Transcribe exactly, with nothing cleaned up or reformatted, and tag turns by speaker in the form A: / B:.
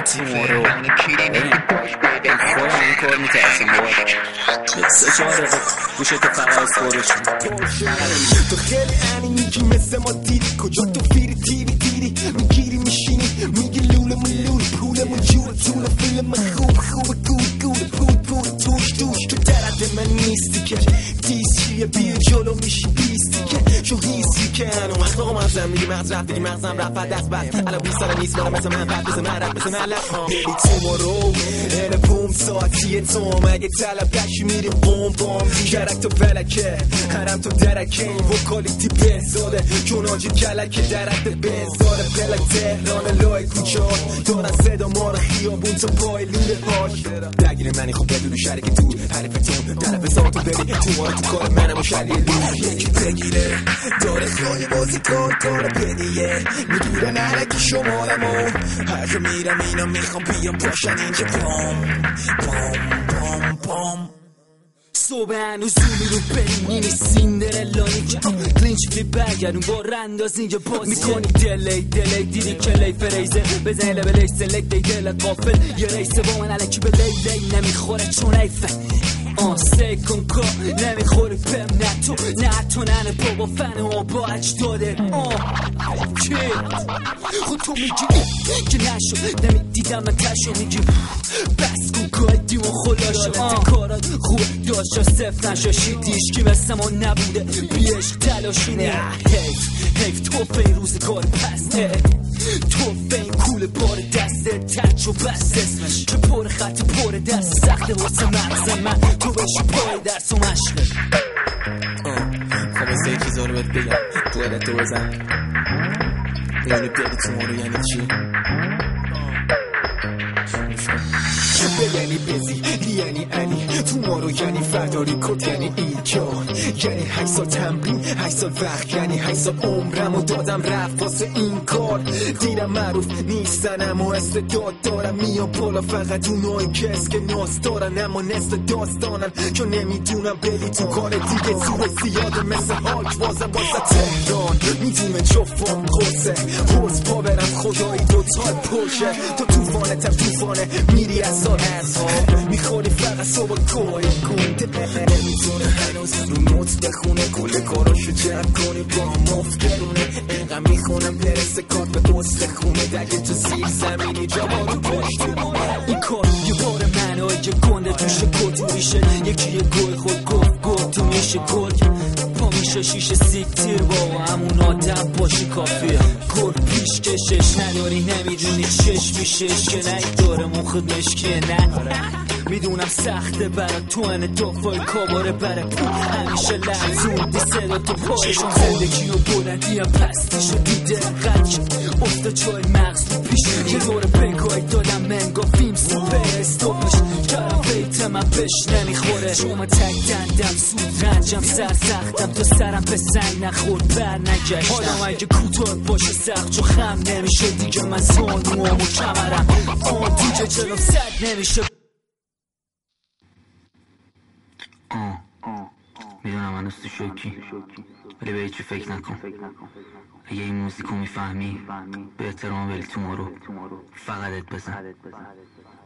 A: تومورو خودم این کار میترسم باید سه چهار دقیقه گوشتو فقط سپورش
B: تو خیلی انی میگی مثل ما دیدی کجا تو فیری تیری تیری میگیری میشینی میگی لوله ملول پولمون جور طول فیلم خوب خوب گول گول پول پول توش توش تو درد من نیستی که دیسیه بیا جلو میشی بیستی که شو هیستی که انو مخلوق مغزم میگی مغز رفت دیگی مغزم رفت دست بست الان بیست ساله نیست برم مثل من بعد مثل من رفت مثل من لفت بیلی تومورو ال بوم ساعتیه توم اگه طلب دشی میری بوم بوم کرک تو فلکه هرم تو درکه این وکالیتی بهزاده چون آجی کلکه درد بهزاده پلک تهران لای کوچه دارن صدا ما رو خیابون تو پای لوله هاش درگیر منی خب بدون شرک دور حریفتون طرف ساعتو بری تو ما تو کار منم و شلی لور یکی بگیره داره خواهی بازی کار کار بدیه میگیره نرکی شمارمو هر جا میرم اینا میخوام بیام پاشن اینجا پام پام پام پام صبح هنوز زومی رو بریم نیمی سیندرلانی که کلینچ فلی برگردون با رنداز اینجا باز میکنی دلی دلی دیدی کلی فریزه بزنی لبلی سلک دی دل قافل یه ریسه با من علکی به لی لی نمیخوره چون ایفه آن سی کن کار نمیخوره بهم نه تو نه تو نه بابا فن ها با اجداده آه که خود تو میگی که نشو نمیدیدم من تشو میگی بس کن کار دیمون خدا شد کارات خوب داشت جا صفر نشو شیدیش که مثل ما نبوده بیشق تلاشونه حیف حیف تو به روزگار پسته تو به این کول بار دسته تچ و بست اسمش که پر خط پر دست سخته واسه مغز من تو بشی پای درس و مشقه
A: خب از یه چیزا رو بهت بگم تو علتو بزن یعنی بری تومورو یعنی چی؟
B: یعنی بزی یعنی انی تومورو یعنی فرداری کت یعنی اینجا یعنی هشت سال تمرین هشت سال وقت یعنی هشت سال عمرم و دادم رفت واسه این کار دیرم معروف نیستن اما استعداد دارم میام بالا فقط اونایی که اسکناس دارن اما نصف داستانن چون نمیدونم بری تو کار دیگه سوه زیاده مثل هاک بازم واسه تهران میدونه جفام قصه حوز پا برم خدایی دوتا پوشه تو توفانتم توفانه میری از سال میخوری فقط صبح کوی گونده نمیتونه هنوز رو نوت بخونه کل کاراشو جمع کنی با مفت برونه اینقدر میخونم برسه کار به دوست خونه دگه تو زیر زمینی جا رو پشت این کار یه بار منو یه گنده توش کتو میشه یکی یه گوی خود گفت گفت تو میشه گل پا میشه شیشه سیک تیر با همون آدم باشی کافیه گل پیش کشش نداری نمیدونی چش میشش که نه داره مخد مشکه نه میدونم سخته برای تو انه دفای کاباره بره همیشه لحظون دی صدا تو پایشون زندگی و بلندی هم پستیشو دیده قلق افته جای مغز رو پیش یه دور بگاهی دادم منگا فیلم سوپر استوپش کارم بیت من بش نمیخوره شما تک دندم سود رنجم سر سختم تو سرم به سنگ نخورد بر نگشتم حالا اگه کوتاه باشه سخت چو خم نمیشه دیگه من زانوام و کمرم آن دیگه جلوم سد نمیشه
A: آه میدونم هنوز تو شوکی ولی به هیچی فکر نکن اگه این موزیکو میفهمی به احترام ولی تومورو فقط ات بزن